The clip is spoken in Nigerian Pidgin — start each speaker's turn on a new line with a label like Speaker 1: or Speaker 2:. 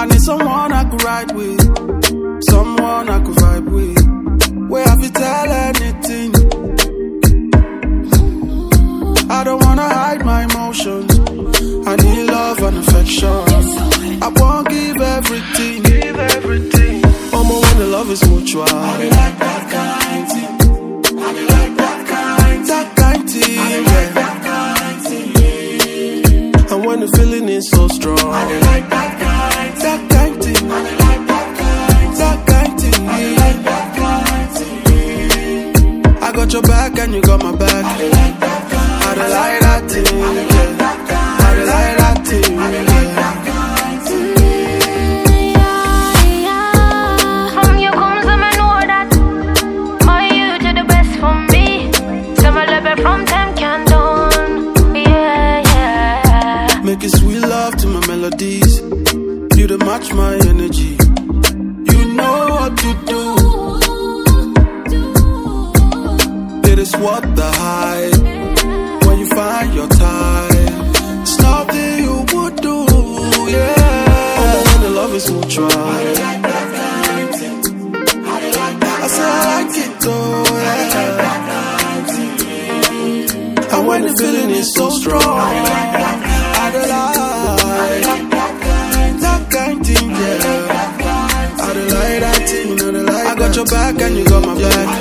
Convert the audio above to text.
Speaker 1: I need someone I could ride with, someone I could vibe with, where I could tell anything. I don't wanna hide my emotions, I need love and affection. I won't give everything, when the love is mutual. I be like that kind thing, I be like that kind thing, yeah. And when the feeling is so strong, I be like that kind thing, I be like that kind thing, I got your back and you got my back. I be like that kind, I be like that thing, yeah. I be like that thing, yeah.
Speaker 2: From them can done, yeah, yeah.
Speaker 1: Make it sweet love to my melodies. You to match my energy. You know what to do. It is what the hype. When you find your time, it's nothing you would do, yeah. When the love is mutual. I like that kind thing. I say I like it though, yeah. And when the feeling is so strong, I don't like that kind thing, yeah. I don't like that thing, I don't like. I got your back and you got my back.